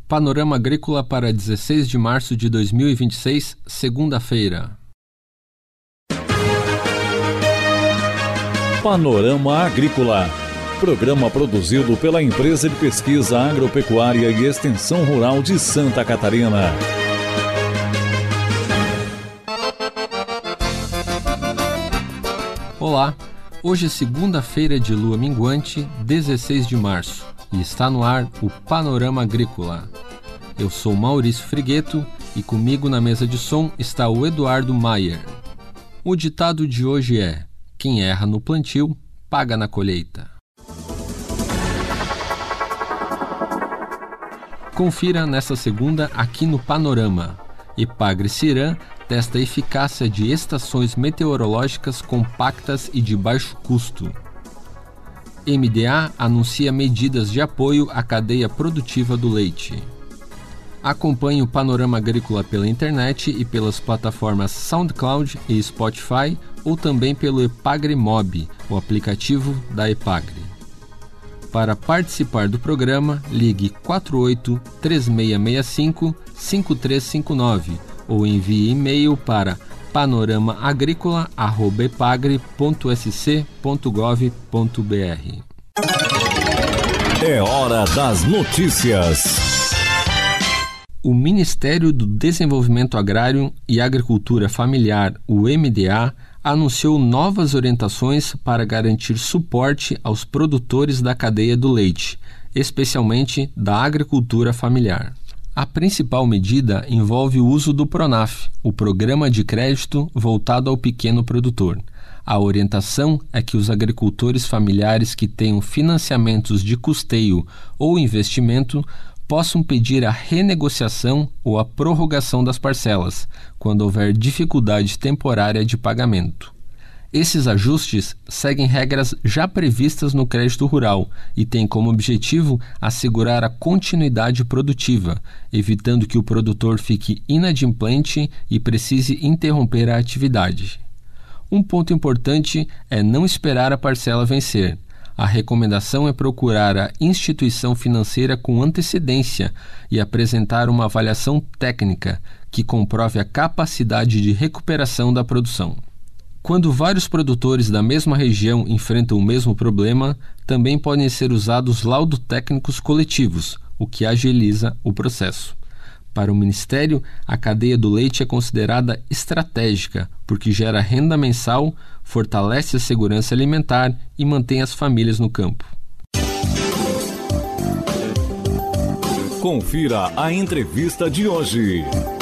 Panorama Agrícola para 16 de março de 2026, segunda-feira. Panorama Agrícola, programa produzido pela Empresa de Pesquisa Agropecuária e Extensão Rural de Santa Catarina. Olá, hoje é segunda-feira de lua minguante, 16 de março, e está no ar o Panorama Agrícola. Eu sou Maurício Frigueto e comigo na mesa de som está o Eduardo Maier. O ditado de hoje é: quem erra no plantio, paga na colheita. Confira nesta segunda aqui no Panorama. Epagre-Cirã testa a eficácia de estações meteorológicas compactas e de baixo custo. MDA anuncia medidas de apoio à cadeia produtiva do leite. Acompanhe o Panorama Agrícola pela internet e pelas plataformas SoundCloud e Spotify, ou também pelo Epagre Mob, o aplicativo da Epagre. Para participar do programa, ligue 48 3665 5359 ou envie e-mail para panoramaagricola@epagre.sc.gov.br. É hora das notícias. O Ministério do Desenvolvimento Agrário e Agricultura Familiar, o MDA, anunciou novas orientações para garantir suporte aos produtores da cadeia do leite, especialmente da agricultura familiar. A principal medida envolve o uso do PRONAF, o Programa de Crédito voltado ao pequeno produtor. A orientação é que os agricultores familiares que tenham financiamentos de custeio ou investimento possam pedir a renegociação ou a prorrogação das parcelas, quando houver dificuldade temporária de pagamento. Esses ajustes seguem regras já previstas no crédito rural e têm como objetivo assegurar a continuidade produtiva, evitando que o produtor fique inadimplente e precise interromper a atividade. Um ponto importante é não esperar a parcela vencer. A recomendação é procurar a instituição financeira com antecedência e apresentar uma avaliação técnica que comprove a capacidade de recuperação da produção. Quando vários produtores da mesma região enfrentam o mesmo problema, também podem ser usados laudo-técnicos coletivos, o que agiliza o processo. Para o Ministério, a cadeia do leite é considerada estratégica, porque gera renda mensal, fortalece a segurança alimentar e mantém as famílias no campo. Confira a entrevista de hoje.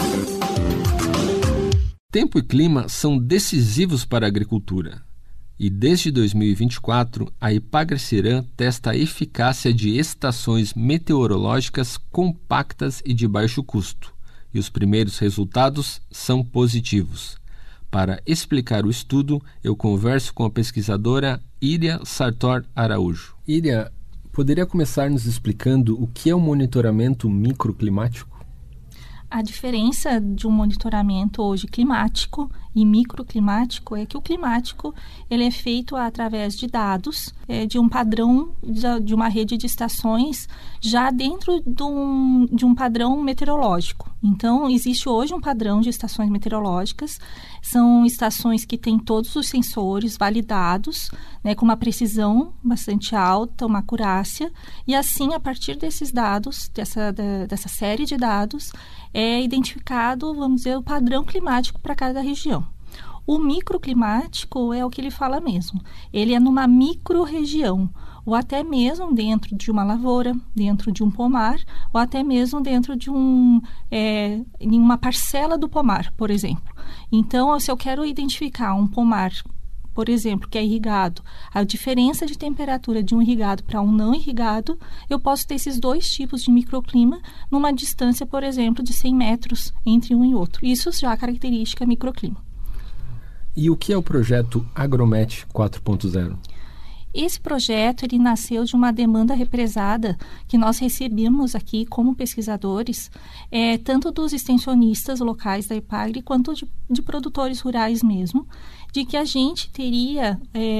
Tempo e clima são decisivos para a agricultura. E desde 2024, a Epagre-Cirã testa a eficácia de estações meteorológicas compactas e de baixo custo. E os primeiros resultados são positivos. Para explicar o estudo, eu converso com a pesquisadora Iria Sartor Araújo. Iria, poderia começar nos explicando o que é o monitoramento microclimático? A diferença de um monitoramento hoje climático e microclimático é que o climático ele é feito através de dados de um padrão, de uma rede de estações já dentro de um padrão meteorológico. Então, existe hoje um padrão de estações meteorológicas. São estações que têm todos os sensores validados, com uma precisão bastante alta, uma acurácia. E assim, a partir desses dados, dessa série de dados, é identificado, vamos dizer, o padrão climático para cada região. O microclimático é o que ele fala mesmo. Ele é numa micro-região, ou até mesmo dentro de uma lavoura, dentro de um pomar, ou até mesmo dentro de em uma parcela do pomar, por exemplo. Então, se eu quero identificar um pomar, por exemplo, que é irrigado, a diferença de temperatura de um irrigado para um não irrigado, eu posso ter esses dois tipos de microclima numa distância, por exemplo, de 100 metros entre um e outro. Isso já é característica microclima. E o que é o projeto Agromet 4.0? Esse projeto ele nasceu de uma demanda represada que nós recebemos aqui como pesquisadores, tanto dos extensionistas locais da Epagre quanto de produtores rurais mesmo, de que a gente teria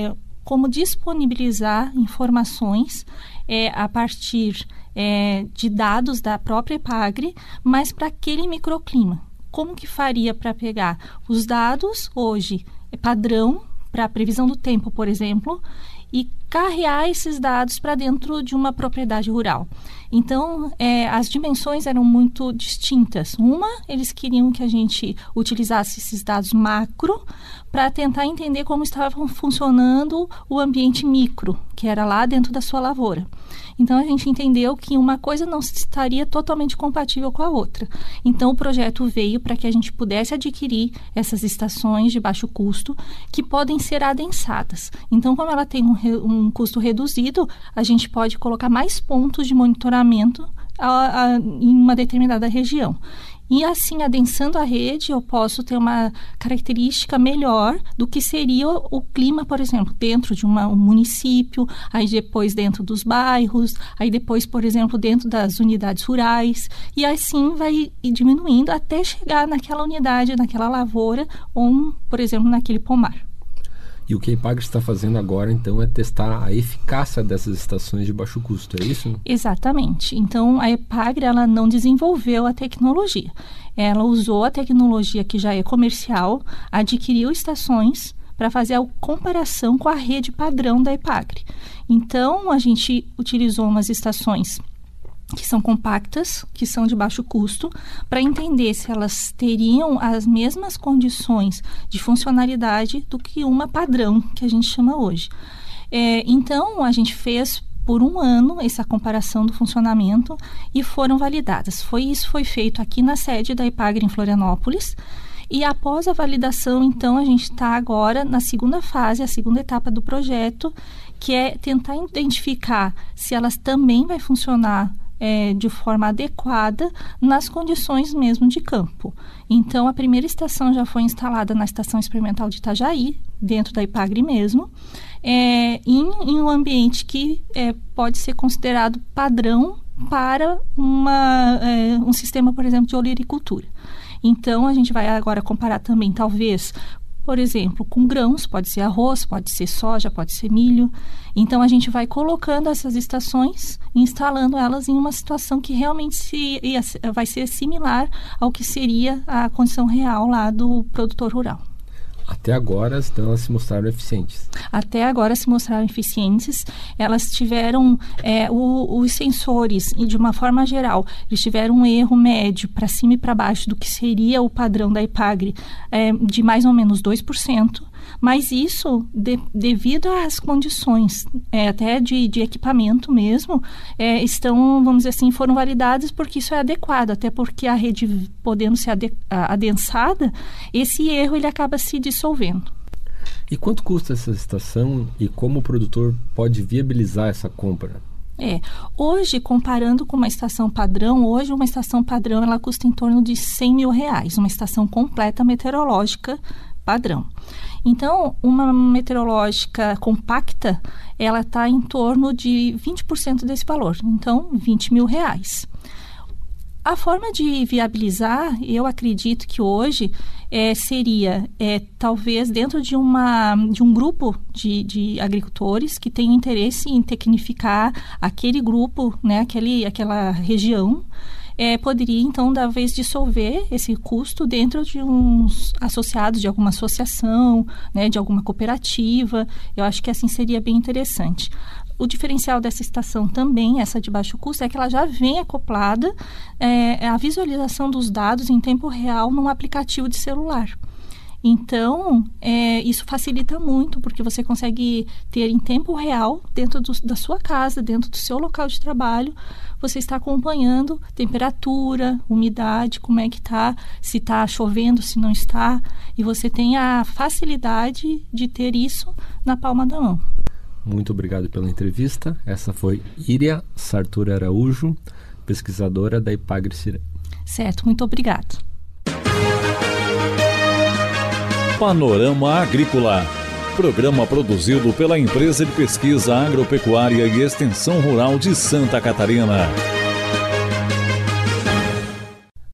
como disponibilizar informações a partir de dados da própria EPAGRE, mas para aquele microclima. Como que faria para pegar os dados hoje padrão para a previsão do tempo, por exemplo, e carrear esses dados para dentro de uma propriedade rural? Então, as dimensões eram muito distintas. Uma, eles queriam que a gente utilizasse esses dados macro para tentar entender como estava funcionando o ambiente micro, que era lá dentro da sua lavoura. Então, a gente entendeu que uma coisa não estaria totalmente compatível com a outra. Então, o projeto veio para que a gente pudesse adquirir essas estações de baixo custo que podem ser adensadas. Então, como ela tem um custo reduzido, a gente pode colocar mais pontos de monitoramento em uma determinada região. E assim, adensando a rede, eu posso ter uma característica melhor do que seria o clima, por exemplo, dentro de um município, aí depois dentro dos bairros, aí depois, por exemplo, dentro das unidades rurais, e assim vai diminuindo até chegar naquela unidade, naquela lavoura, ou, por exemplo, naquele pomar. E o que a EPAGRE está fazendo agora, então, é testar a eficácia dessas estações de baixo custo, é isso? Exatamente. Então, a EPAGRE, ela não desenvolveu a tecnologia. Ela usou a tecnologia que já é comercial, adquiriu estações para fazer a comparação com a rede padrão da EPAGRE. Então, a gente utilizou umas estações que são compactas, que são de baixo custo, para entender se elas teriam as mesmas condições de funcionalidade do que uma padrão, que a gente chama hoje. Então, a gente fez por 1 ano essa comparação do funcionamento e foram validadas. Isso foi feito aqui na sede da EPAGRE em Florianópolis. E após a validação, então, a gente está agora na segunda fase, a segunda etapa do projeto, que é tentar identificar se elas também vai funcionar de forma adequada nas condições mesmo de campo. Então, a primeira estação já foi instalada na Estação Experimental de Itajaí, dentro da EPAGRE mesmo, em um ambiente que pode ser considerado padrão para um sistema, por exemplo, de olericultura. Então, a gente vai agora comparar também, talvez, por exemplo, com grãos, pode ser arroz, pode ser soja, pode ser milho. Então, a gente vai colocando essas estações, instalando elas em uma situação que realmente vai ser similar ao que seria a condição real lá do produtor rural. Até agora, então, elas se mostraram eficientes? Até agora se mostraram eficientes. Elas tiveram os sensores, e de uma forma geral, eles tiveram um erro médio para cima e para baixo do que seria o padrão da EPAGRE, de mais ou menos 2%. Mas isso, devido às condições, até de equipamento mesmo, estão, vamos dizer assim, foram validadas porque isso é adequado, até porque a rede podendo ser adensada, esse erro ele acaba se dissolvendo. E quanto custa essa estação e como o produtor pode viabilizar essa compra? Hoje, comparando com uma estação padrão, uma estação padrão ela custa em torno de R$100 mil, uma estação completa meteorológica padrão. Então, uma meteorológica compacta, ela está em torno de 20% desse valor. Então, R$20 mil. A forma de viabilizar, eu acredito que hoje seria, talvez, dentro de um grupo de agricultores que tem interesse em tecnificar aquele grupo, né, aquela região, poderia, então, talvez dissolver esse custo dentro de uns associados de alguma associação, né, de alguma cooperativa. Eu acho que assim seria bem interessante. O diferencial dessa estação também, essa de baixo custo, é que ela já vem acoplada a visualização dos dados em tempo real num aplicativo de celular. Então, isso facilita muito, porque você consegue ter em tempo real, dentro da sua casa, dentro do seu local de trabalho, você está acompanhando temperatura, umidade, como é que está, se está chovendo, se não está, e você tem a facilidade de ter isso na palma da mão. Muito obrigado pela entrevista. Essa foi Iria Sartori Araújo, pesquisadora da EPAGRE Ciré. Certo, muito obrigado. Panorama Agrícola, programa produzido pela Empresa de Pesquisa Agropecuária e Extensão Rural de Santa Catarina.